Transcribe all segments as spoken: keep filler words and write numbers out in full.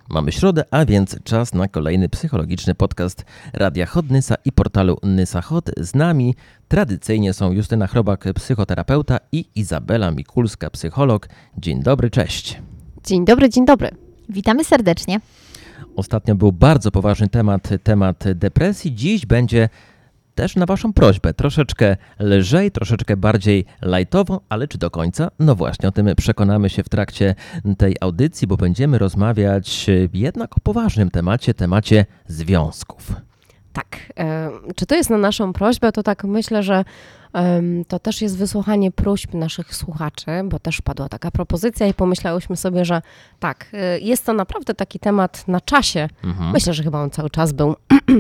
Mamy środę, a więc czas na kolejny psychologiczny podcast Radia Hot Nysa i portalu Nysa Hot. Z nami tradycyjnie są Justyna Chrobak, psychoterapeuta i Izabela Mikulska, psycholog. Dzień dobry, cześć. Dzień dobry, dzień dobry. Witamy serdecznie. Ostatnio był bardzo poważny temat, temat depresji. Dziś będzie też na waszą prośbę. Troszeczkę lżej, troszeczkę bardziej lajtowo, ale czy do końca? No właśnie, o tym przekonamy się w trakcie tej audycji, bo będziemy rozmawiać jednak o poważnym temacie, temacie związków. Tak. E, czy to jest na naszą prośbę? To tak myślę, że e, to też jest wysłuchanie próśb naszych słuchaczy, bo też padła taka propozycja i pomyślałyśmy sobie, że tak, e, jest to naprawdę taki temat na czasie. Mhm. Myślę, że chyba on cały czas był.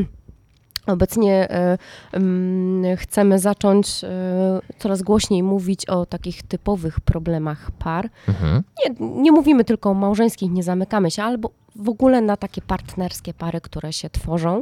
Obecnie y, y, chcemy zacząć y, coraz głośniej mówić o takich typowych problemach par. Mhm. Nie, nie mówimy tylko o małżeńskich, nie zamykamy się, albo w ogóle na takie partnerskie pary, które się tworzą, y,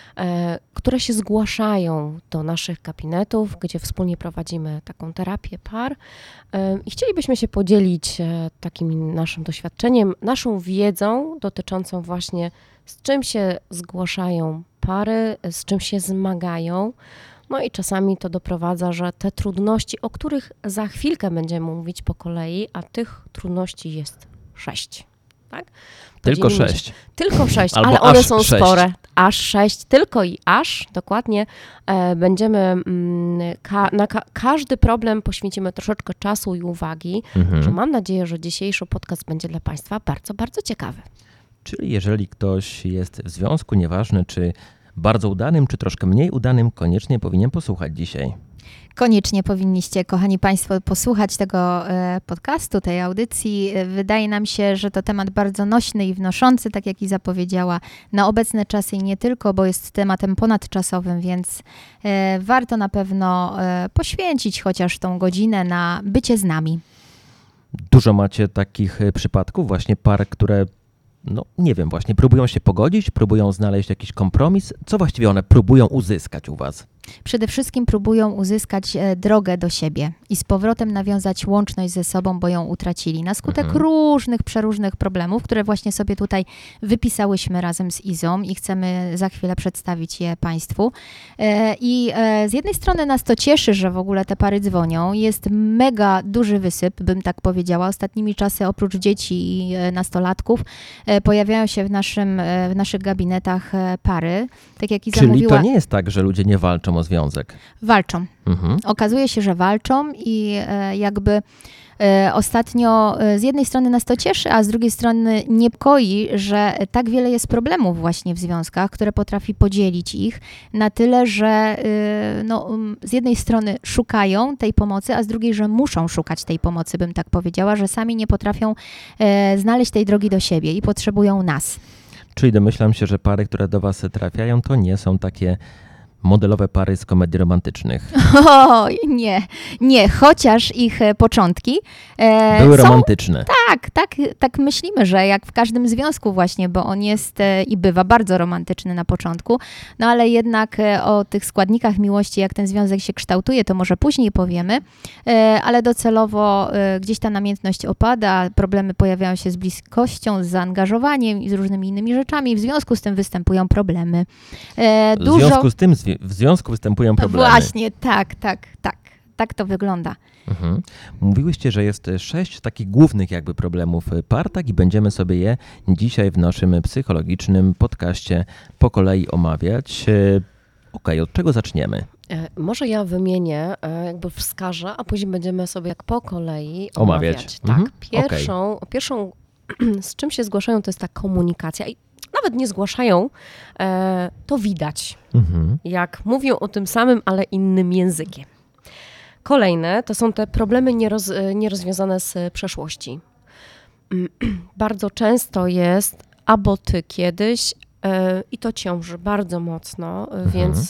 które się zgłaszają do naszych gabinetów, gdzie wspólnie prowadzimy taką terapię par. Y, I chcielibyśmy się podzielić y, takim naszym doświadczeniem, naszą wiedzą dotyczącą właśnie, z czym się zgłaszają pary, z czym się zmagają. No i czasami to doprowadza, że te trudności, o których za chwilkę będziemy mówić po kolei, a tych trudności jest sześć. Tak? Tylko sześć. Się. Tylko sześć, Albo ale one są sześć. spore. Aż sześć, tylko i aż, dokładnie. E, będziemy, mm, ka- na ka- każdy problem poświęcimy troszeczkę czasu i uwagi, mhm. że mam nadzieję, że dzisiejszy podcast będzie dla Państwa bardzo, bardzo ciekawy. Czyli jeżeli ktoś jest w związku, nieważne czy bardzo udanym, czy troszkę mniej udanym, koniecznie powinien posłuchać dzisiaj. Koniecznie powinniście, kochani Państwo, posłuchać tego podcastu, tej audycji. Wydaje nam się, że to temat bardzo nośny i wnoszący, tak jak Iza powiedziała, na obecne czasy i nie tylko, bo jest tematem ponadczasowym, więc warto na pewno poświęcić chociaż tą godzinę na bycie z nami. Dużo macie takich przypadków, właśnie par, które no nie wiem, właśnie próbują się pogodzić, próbują znaleźć jakiś kompromis. Co właściwie one próbują uzyskać u was? Przede wszystkim próbują uzyskać drogę do siebie i z powrotem nawiązać łączność ze sobą, bo ją utracili na skutek mhm. różnych, przeróżnych problemów, które właśnie sobie tutaj wypisałyśmy razem z Izą i chcemy za chwilę przedstawić je Państwu. I z jednej strony nas to cieszy, że w ogóle te pary dzwonią. Jest mega duży wysyp, bym tak powiedziała. Ostatnimi czasy oprócz dzieci i nastolatków pojawiają się w, naszym, w naszych gabinetach pary. Tak jak Iza Czyli mówiła, to nie jest tak, że ludzie nie walczą o związek? Walczą. Mhm. Okazuje się, że walczą i e, jakby e, ostatnio e, z jednej strony nas to cieszy, a z drugiej strony niepokoi, że tak wiele jest problemów właśnie w związkach, które potrafi podzielić ich na tyle, że e, no, z jednej strony szukają tej pomocy, a z drugiej, że muszą szukać tej pomocy, bym tak powiedziała, że sami nie potrafią e, znaleźć tej drogi do siebie i potrzebują nas. Czyli domyślam się, że pary, które do was trafiają, to nie są takie modelowe pary z komedii romantycznych. O, nie, nie, chociaż ich początki e, były są, romantyczne. Tak, tak, tak myślimy, że jak w każdym związku właśnie, bo on jest e, i bywa bardzo romantyczny na początku, no ale jednak e, o tych składnikach miłości, jak ten związek się kształtuje, to może później powiemy, e, ale docelowo e, gdzieś ta namiętność opada, problemy pojawiają się z bliskością, z zaangażowaniem i z różnymi innymi rzeczami, w związku z tym występują problemy. E, w dużo... związku z tym w związku występują problemy. Właśnie, tak, tak, tak. Tak to wygląda. Mhm. Mówiłyście, że jest sześć takich głównych jakby problemów par, tak i będziemy sobie je dzisiaj w naszym psychologicznym podcaście po kolei omawiać. Okej, okay, od czego zaczniemy? Może ja wymienię, jakby wskażę, a później będziemy sobie jak po kolei omawiać. omawiać. Tak, mhm. pierwszą, okay. pierwszą z czym się zgłaszają, to jest ta komunikacja. I nawet nie zgłaszają, to widać, mhm. jak mówią o tym samym, ale innym językiem. Kolejne to są te problemy nieroz, nierozwiązane z przeszłości. Bardzo często jest, albo ty kiedyś, i to ciąży bardzo mocno, mhm. więc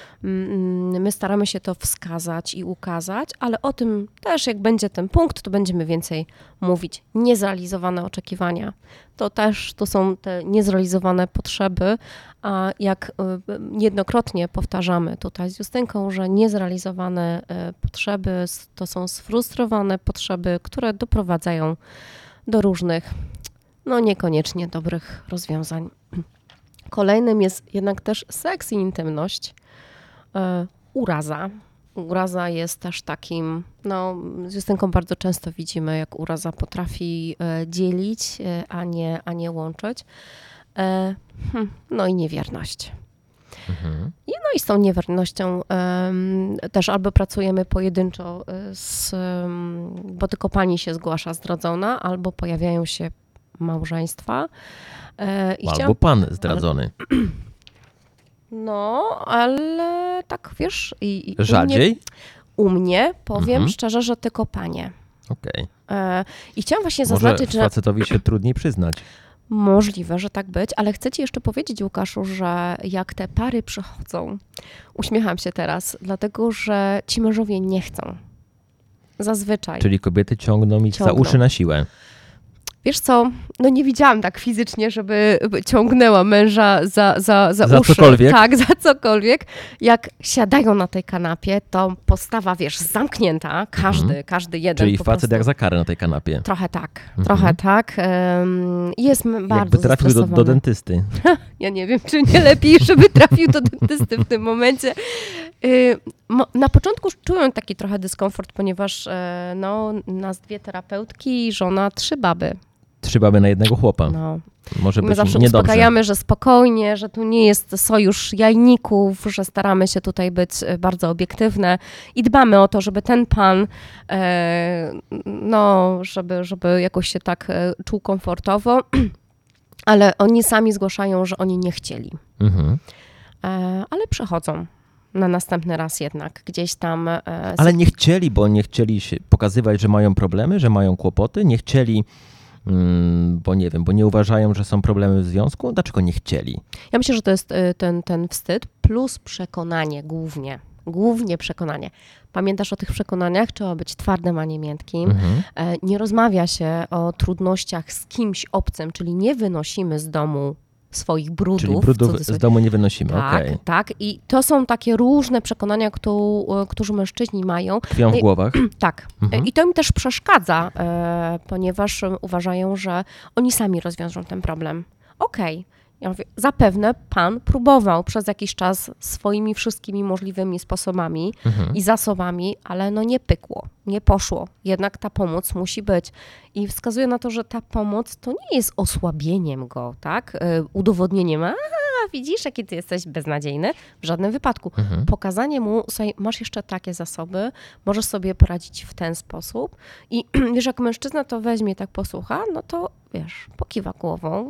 my staramy się to wskazać i ukazać, ale o tym też jak będzie ten punkt, to będziemy więcej mówić. Niezrealizowane oczekiwania. To też to są te niezrealizowane potrzeby, a jak niejednokrotnie powtarzamy tutaj z Justynką, że niezrealizowane potrzeby to są sfrustrowane potrzeby, które doprowadzają do różnych no niekoniecznie dobrych rozwiązań. Kolejnym jest jednak też seks i intymność. E, uraza. Uraza jest też takim, no z Justynką bardzo często widzimy, jak uraza potrafi e, dzielić, e, a, nie, a nie łączyć. E, hm, no i niewierność. Mhm. I, no i z tą niewiernością um, też albo pracujemy pojedynczo, z, um, bo tylko pani się zgłasza zdradzona, albo pojawiają się małżeństwa. E, i Albo chciałam, pan zdradzony. no, ale tak wiesz... I, i Rzadziej? U mnie, u mnie powiem Mhm. szczerze, że tylko panie. Okej. E, I chciałam właśnie Może zaznaczyć, że... facetowi się trudniej przyznać. Możliwe, że tak być, ale chcę ci jeszcze powiedzieć, Łukaszu, że jak te pary przychodzą, uśmiecham się teraz, dlatego że ci mężowie nie chcą. Zazwyczaj. Czyli kobiety ciągną ich Ciągną. za uszy na siłę. Wiesz co, no nie widziałam tak fizycznie, żeby ciągnęła męża za, za, za, Za uszy. cokolwiek? Tak, za cokolwiek. Jak siadają na tej kanapie, to postawa, wiesz, zamknięta. Każdy, Mhm. każdy jeden Czyli po facet prostu. jak za karę na tej kanapie. Trochę tak, Mhm. trochę tak. Um, jest m- bardzo Jakby trafił do, do zestresowany. dentysty. Ja nie wiem, czy nie lepiej, żeby trafił do dentysty w tym momencie. Y, mo- Na początku czułem taki trochę dyskomfort, ponieważ e, no, nas dwie terapeutki i żona trzy baby. Trzy baby na jednego chłopa. No. Może My być zawsze niedobrze. uspokajamy, że spokojnie, że tu nie jest sojusz jajników, że staramy się tutaj być e, bardzo obiektywne i dbamy o to, żeby ten pan, e, no, żeby, żeby jakoś się tak e, czuł komfortowo, ale oni sami zgłaszają, że oni nie chcieli. Mhm. E, ale przychodzą na następny raz jednak, gdzieś tam... E, Ale nie chcieli, bo nie chcieli się pokazywać, że mają problemy, że mają kłopoty. Nie chcieli, mm, bo nie wiem, bo nie uważają, że są problemy w związku. Dlaczego nie chcieli? Ja myślę, że to jest e, ten, ten wstyd plus przekonanie głównie. Głównie przekonanie. Pamiętasz o tych przekonaniach? Trzeba być twardym, a nie miętkim. Mhm. E, nie rozmawia się o trudnościach z kimś obcym, czyli nie wynosimy z domu swoich brudów. Czyli brudów cudzysłowie. z domu nie wynosimy. Tak, Okej. tak. I to są takie różne przekonania, któ- którzy mężczyźni mają. Tkwią w I- głowach. Tak. Mhm. I to im też przeszkadza, e, ponieważ uważają, że oni sami rozwiążą ten problem. Okej. Ja mówię, zapewne pan próbował przez jakiś czas swoimi wszystkimi możliwymi sposobami Mhm. i zasobami, ale no nie pykło, nie poszło. Jednak ta pomoc musi być. I wskazuje na to, że ta pomoc to nie jest osłabieniem go, tak? E, udowodnieniem, a widzisz, jaki ty jesteś beznadziejny. W żadnym wypadku. Mhm. Pokazanie mu, słuchaj, masz jeszcze takie zasoby, możesz sobie poradzić w ten sposób. I wiesz, jak mężczyzna to weźmie, tak posłucha, no to wiesz, pokiwa głową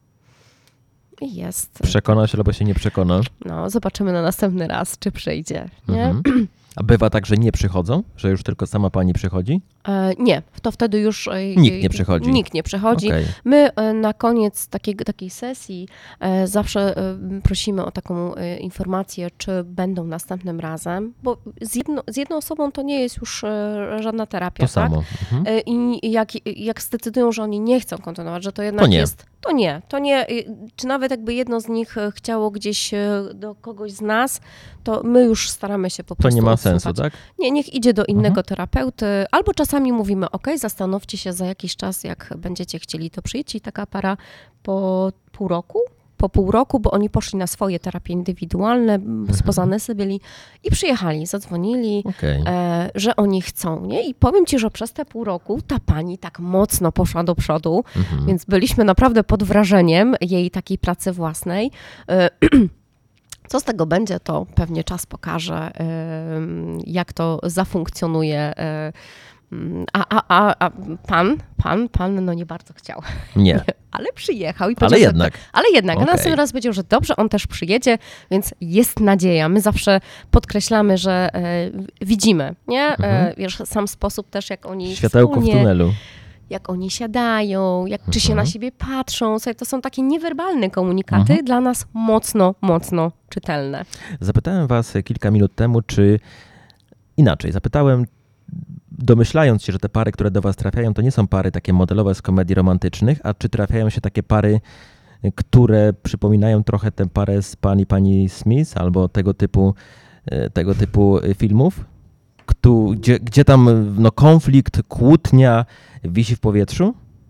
i jest. Przekona się albo się nie przekona. No, zobaczymy na następny raz, czy przyjdzie, nie? Mhm. A bywa tak, że nie przychodzą? Że już tylko sama pani przychodzi? E, nie, to wtedy już... e, Nikt nie przychodzi. Nikt nie przychodzi. Okej. My e, na koniec takiego, takiej sesji e, zawsze e, prosimy o taką e, informację, czy będą następnym razem, bo z, jedno, z jedną osobą to nie jest już e, żadna terapia, To tak? samo. Mhm. E, I jak, jak zdecydują, że oni nie chcą kontynuować, że to jednak To nie. jest... To nie, to nie. Czy nawet jakby jedno z nich e, chciało gdzieś e, do kogoś z nas, to my już staramy się po To prostu nie ma odsłuchać. sensu, tak? Nie, niech idzie do innego Mhm. terapeuty, albo czasami mówimy, ok, zastanówcie się za jakiś czas, jak będziecie chcieli to przyjść. I taka para po pół roku, po pół roku, bo oni poszli na swoje terapie indywidualne, Mhm. spoza Nysy byli i przyjechali, zadzwonili, Okej. e, że oni chcą, nie? I powiem ci, że przez te pół roku ta pani tak mocno poszła do przodu, Mhm. więc byliśmy naprawdę pod wrażeniem jej takiej pracy własnej. E, Co z tego będzie, to pewnie czas pokaże, ym, jak to zafunkcjonuje. Ym, A, a, a, a pan, pan, pan no nie bardzo chciał, Nie, ale przyjechał. I ale powiedział, że jednak. Ale jednak, a Okej. następny raz powiedział, że dobrze, on też przyjedzie, więc jest nadzieja. My zawsze podkreślamy, że e, widzimy, nie? E, Mhm. wiesz, sam sposób też, jak oni Światełko w wspólnie, tunelu. jak oni siadają, jak, czy się Mhm. na siebie patrzą. Słuchaj, to są takie niewerbalne komunikaty, Mhm. dla nas mocno, mocno czytelne. Zapytałem was kilka minut temu, czy inaczej, zapytałem, domyślając się, że te pary, które do was trafiają, to nie są pary takie modelowe z komedii romantycznych, a czy trafiają się takie pary, które przypominają trochę tę parę z pani pani Smith albo tego typu, e, tego typu filmów, Ktu, gdzie, gdzie tam no, konflikt, kłótnia wisi w powietrzu?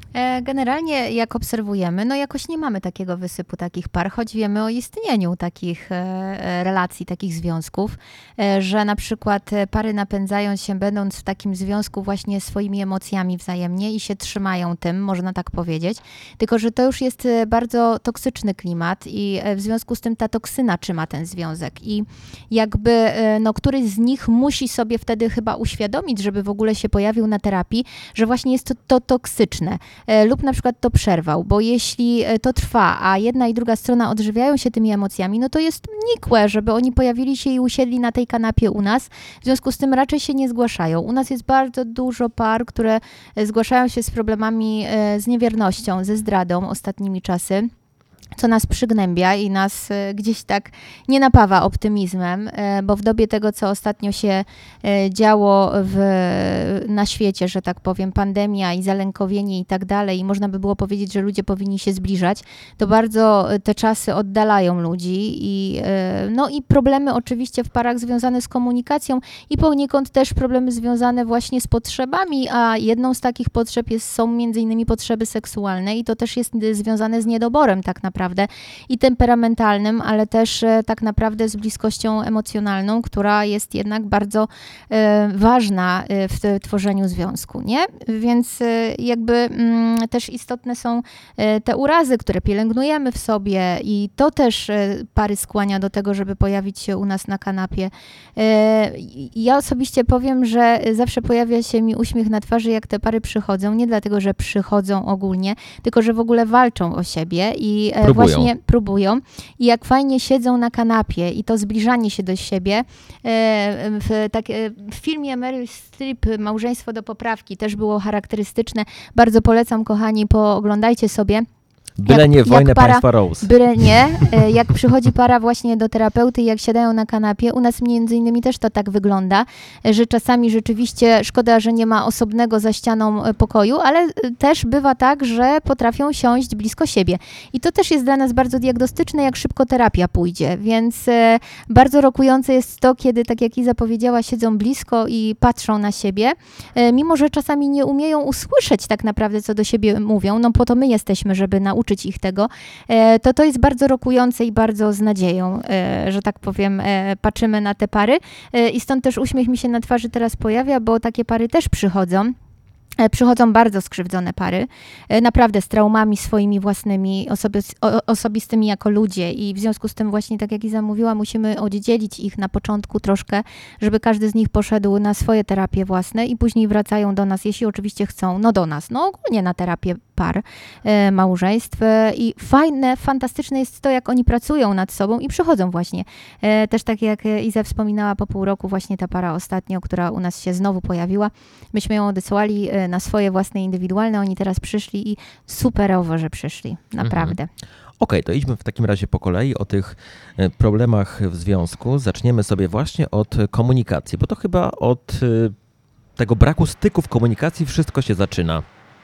Generalnie jak obserwujemy, no jakoś nie mamy takiego wysypu takich par, choć wiemy o istnieniu takich relacji, takich związków, że na przykład pary napędzają się, będąc w takim związku właśnie swoimi emocjami wzajemnie i się trzymają tym, można tak powiedzieć, tylko że to już jest bardzo toksyczny klimat i w związku z tym ta toksyna trzyma ten związek i jakby no, któryś z nich musi sobie wtedy chyba uświadomić, żeby w ogóle się pojawił na terapii, że właśnie jest to, to toksyczne. Lub na przykład to przerwał, bo jeśli to trwa, a jedna i druga strona odżywiają się tymi emocjami, no to jest nikłe, żeby oni pojawili się i usiedli na tej kanapie u nas. W związku z tym raczej się nie zgłaszają. U nas jest bardzo dużo par, które zgłaszają się z problemami z niewiernością, ze zdradą ostatnimi czasy, co nas przygnębia i nas gdzieś tak nie napawa optymizmem, bo w dobie tego, co ostatnio się działo w, na świecie, że tak powiem, pandemia i zalękowienie i tak dalej, i można by było powiedzieć, że ludzie powinni się zbliżać, to bardzo te czasy oddalają ludzi i, no i problemy oczywiście w parach związane z komunikacją i poniekąd też problemy związane właśnie z potrzebami, a jedną z takich potrzeb jest, są między innymi potrzeby seksualne i to też jest związane z niedoborem tak naprawdę. I temperamentalnym, ale też e, tak naprawdę z bliskością emocjonalną, która jest jednak bardzo e, ważna e, w t- tworzeniu związku, nie? Więc e, jakby m, też istotne są e, te urazy, które pielęgnujemy w sobie i to też e, pary skłania do tego, żeby pojawić się u nas na kanapie. E, ja osobiście powiem, że zawsze pojawia się mi uśmiech na twarzy, jak te pary przychodzą, nie dlatego, że przychodzą ogólnie, tylko, że w ogóle walczą o siebie i e, Próbują. właśnie próbują i jak fajnie siedzą na kanapie i to zbliżanie się do siebie. W, tak, w filmie Meryl Streep Małżeństwo do poprawki też było charakterystyczne. Bardzo polecam, kochani, pooglądajcie sobie. Byle Jak- nie jak wojnę para- państwa Rose. Byle nie, e, jak przychodzi para właśnie do terapeuty i jak siadają na kanapie, u nas między innymi też to tak wygląda, e, że czasami rzeczywiście szkoda, że nie ma osobnego za ścianą e, pokoju, ale e, też bywa tak, że potrafią siąść blisko siebie. I to też jest dla nas bardzo diagnostyczne, jak szybko terapia pójdzie, więc e, bardzo rokujące jest to, kiedy, tak jak Iza powiedziała, siedzą blisko i patrzą na siebie, e, mimo że czasami nie umieją usłyszeć tak naprawdę, co do siebie mówią, no po to my jesteśmy, żeby nauczyć ich tego, e, to to jest bardzo rokujące i bardzo z nadzieją, e, że tak powiem, e, patrzymy na te pary e, i stąd też uśmiech mi się na twarzy teraz pojawia, bo takie pary też przychodzą. E, Przychodzą bardzo skrzywdzone pary, e, naprawdę z traumami swoimi własnymi, osobis- o- osobistymi jako ludzie i w związku z tym właśnie, tak jak Iza mówiła, musimy oddzielić ich na początku troszkę, żeby każdy z nich poszedł na swoje terapie własne i później wracają do nas, jeśli oczywiście chcą, no do nas, no ogólnie na terapię par, e, małżeństw e, i fajne, fantastyczne jest to, jak oni pracują nad sobą i przychodzą właśnie. E, Też tak jak e, Iza wspominała, po pół roku właśnie ta para ostatnio, która u nas się znowu pojawiła, myśmy ją odesłali e, na swoje własne indywidualne, oni teraz przyszli i superowo, że przyszli, naprawdę. Okej, to idźmy w takim razie po kolei o tych e, problemach w związku. Zaczniemy sobie właśnie od komunikacji, bo to chyba od e, tego braku styków komunikacji wszystko się zaczyna.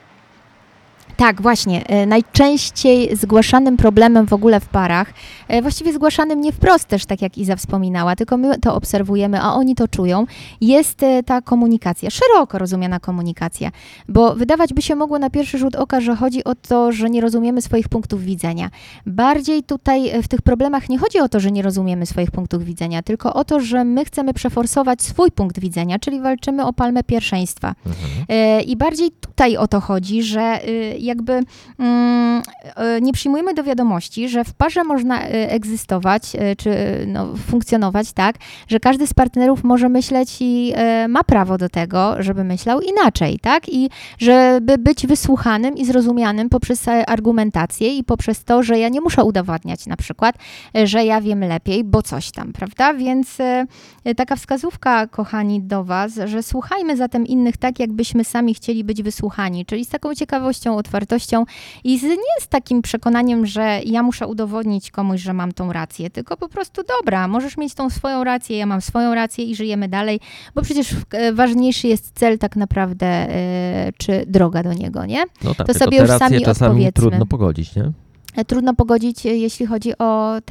Tak, właśnie. E, Najczęściej zgłaszanym problemem w ogóle w parach, e, właściwie zgłaszanym nie wprost też, tak jak Iza wspominała, tylko my to obserwujemy, a oni to czują, jest e, ta komunikacja, szeroko rozumiana komunikacja, bo wydawać by się mogło na pierwszy rzut oka, że chodzi o to, że nie rozumiemy swoich punktów widzenia. Bardziej tutaj e, w tych problemach nie chodzi o to, że nie rozumiemy swoich punktów widzenia, tylko o to, że my chcemy przeforsować swój punkt widzenia, czyli walczymy o palmę pierwszeństwa. Mhm. E, I bardziej tutaj o to chodzi, że y, jakby mm, y, nie przyjmujemy do wiadomości, że w parze można y, egzystować, y, czy no, funkcjonować tak, że każdy z partnerów może myśleć i y, ma prawo do tego, żeby myślał inaczej, tak? I żeby być wysłuchanym i zrozumianym poprzez e, argumentację i poprzez to, że ja nie muszę udowadniać na przykład, e, że ja wiem lepiej, bo coś tam, prawda? Więc e, taka wskazówka, kochani, do was, że słuchajmy zatem innych tak, jakbyśmy sami chcieli być wysłuchani, czyli z taką ciekawością, otwartością i z, nie z takim przekonaniem, że ja muszę udowodnić komuś, że mam tą rację, tylko po prostu dobra, możesz mieć tą swoją rację, ja mam swoją rację i żyjemy dalej, bo przecież e, ważniejszy jest cel tak naprawdę, e, czy droga do niego, nie? No tak, To tylko sobie te już racje sami czasami odpowiedzmy. trudno pogodzić, nie? Trudno pogodzić, jeśli chodzi o te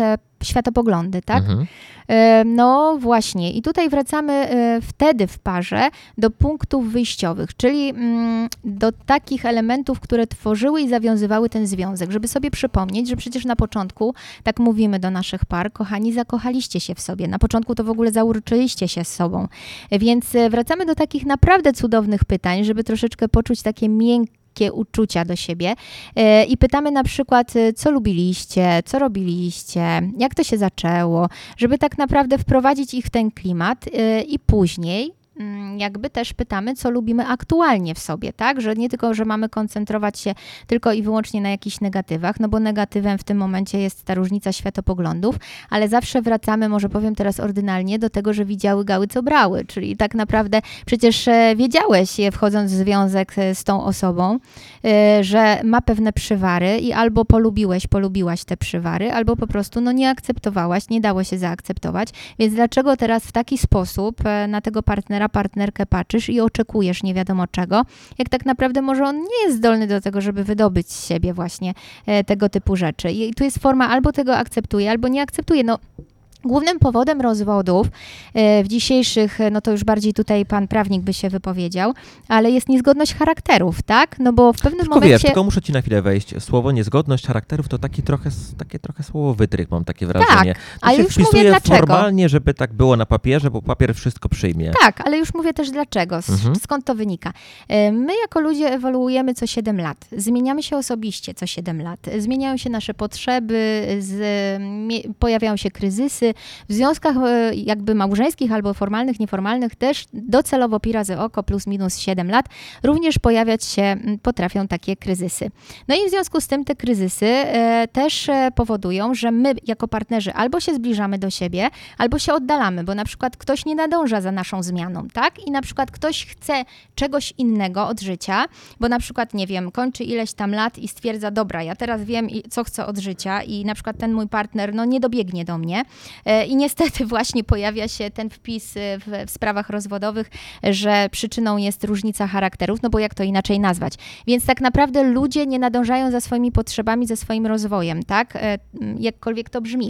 światopoglądy, tak? Mhm. E, No właśnie. I tutaj wracamy e, wtedy w parze do punktów wyjściowych, czyli mm, do takich elementów, które tworzyły i zawiązywały ten związek, żeby sobie przypomnieć, że przecież na początku, tak mówimy do naszych par, kochani, zakochaliście się w sobie. Na początku to w ogóle zauroczyliście się z sobą. E, Więc e, wracamy do takich naprawdę cudownych pytań, żeby troszeczkę poczuć takie miękkie uczucia do siebie e, i pytamy na przykład, e, co lubiliście, co robiliście, jak to się zaczęło, żeby tak naprawdę wprowadzić ich w ten klimat e, i później mm, jakby też pytamy, co lubimy aktualnie w sobie, tak? Że nie tylko, że mamy koncentrować się tylko i wyłącznie na jakichś negatywach, no bo negatywem w tym momencie jest ta różnica światopoglądów, ale zawsze wracamy, może powiem teraz ordynalnie, do tego, że widziały gały, co brały, czyli tak naprawdę przecież e, wiedziałeś, e, wchodząc w związek e, z tą osobą, e, że ma pewne przywary i albo polubiłeś, polubiłaś te przywary, albo po prostu no nie akceptowałaś, nie dało się zaakceptować, więc dlaczego teraz w taki sposób e, na tego partnera, partnerkę patrzysz i oczekujesz nie wiadomo czego, jak tak naprawdę może on nie jest zdolny do tego, żeby wydobyć z siebie właśnie e, tego typu rzeczy. I tu jest forma albo tego akceptuje, albo nie akceptuje. No, głównym powodem rozwodów e, w dzisiejszych, no to już bardziej tutaj pan prawnik by się wypowiedział, ale jest niezgodność charakterów, tak? No bo w pewnym Tylko momencie... wiesz, tylko muszę ci na chwilę wejść. Słowo niezgodność charakterów to taki trochę, takie trochę słowo wytrych, mam takie wrażenie. Tak, To ale się już mówię wpisuje dlaczego. formalnie, żeby tak było na papierze, bo papier wszystko przyjmie. Tak, ale już mówię też dlaczego, s- Mhm. skąd to wynika. E, My jako ludzie ewoluujemy co siedem lat, zmieniamy się osobiście co siedem lat, zmieniają się nasze potrzeby, z, mie- pojawiają się kryzysy. W związkach e, jakby małżeńskich albo formalnych, nieformalnych też docelowo pi razy oko plus minus siedem lat również pojawiać się m, potrafią takie kryzysy. No i w związku z tym te kryzysy e, też e, powodują, że my jako partnerzy albo się zbliżamy do siebie, albo się oddalamy, bo na przykład ktoś nie nadąża za naszą zmianą, tak? I na przykład ktoś chce czegoś innego od życia, bo na przykład, nie wiem, kończy ileś tam lat i stwierdza, dobra, ja teraz wiem, i- co chcę od życia i na przykład ten mój partner, no nie dobiegnie do mnie E, i niestety właśnie pojawia się ten wpis e, w, w sprawach rozwodowych, że przyczyną jest różnica charakterów, no bo jak to inaczej nazwać? Więc tak naprawdę ludzie nie nadążają za swoimi potrzebami, ze swoim rozwojem, tak? E, m, Jakkolwiek to brzmi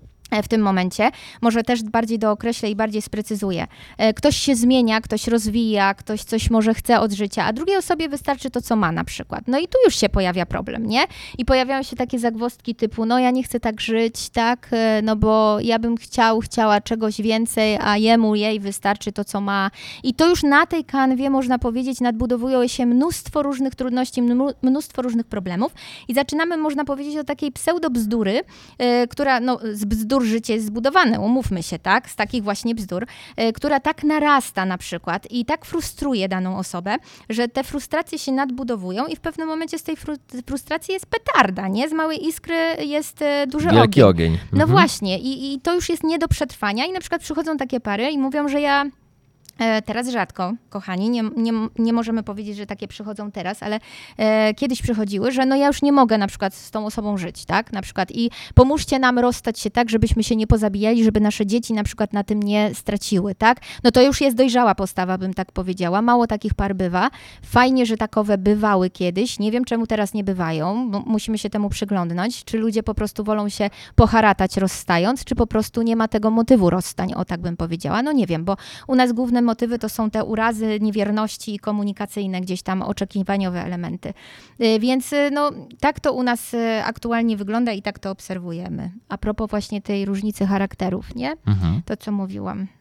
w tym momencie. Może też bardziej dookreślę i bardziej sprecyzuję. E, Ktoś się zmienia, ktoś rozwija, ktoś coś może chce od życia, a drugiej osobie wystarczy to, co ma na przykład. No i tu już się pojawia problem, nie? I pojawiają się takie zagwozdki typu, no ja nie chcę tak żyć, tak? E, No bo ja bym chciał, chciała czegoś więcej, a jemu, jej wystarczy to, co ma. I to już na tej kanwie, można powiedzieć, nadbudowuje się mnóstwo różnych trudności, mnu- mnóstwo różnych problemów i zaczynamy, można powiedzieć, o takiej pseudobzdury, e, która, no z bzdur życie jest zbudowane, umówmy się, tak, z takich właśnie bzdur, e, która tak narasta na przykład i tak frustruje daną osobę, że te frustracje się nadbudowują i w pewnym momencie z tej fru- frustracji jest petarda, nie? Z małej iskry jest e, duży Wielki ogień. ogień. No Mhm. właśnie i, i to już jest nie do przetrwania i na przykład przychodzą takie pary i mówią, że ja e, teraz rzadko, kochani, nie, nie, nie możemy powiedzieć, że takie przychodzą teraz, ale e, kiedyś przychodziły, że no ja już nie mogę na przykład z tą osobą żyć, tak, na przykład i pomóżcie nam rozstać się tak, żebyśmy się nie pozabijali, żeby nasze dzieci na przykład na tym nie straciły, tak, no to już jest dojrzała postawa, bym tak powiedziała, mało takich par bywa, fajnie, że takowe bywały kiedyś, nie wiem czemu teraz nie bywają, bo musimy się temu przyglądnąć, czy ludzie po prostu wolą się poharatać rozstając, czy po prostu nie ma tego motywu rozstań, o tak bym powiedziała, no nie wiem, bo u nas główne motywy to są te urazy, niewierności i komunikacyjne, gdzieś tam oczekiwaniowe elementy. Y, Więc y, no, tak to u nas y, aktualnie wygląda i tak to obserwujemy. A propos właśnie tej różnicy charakterów, nie? Mhm. To, co mówiłam.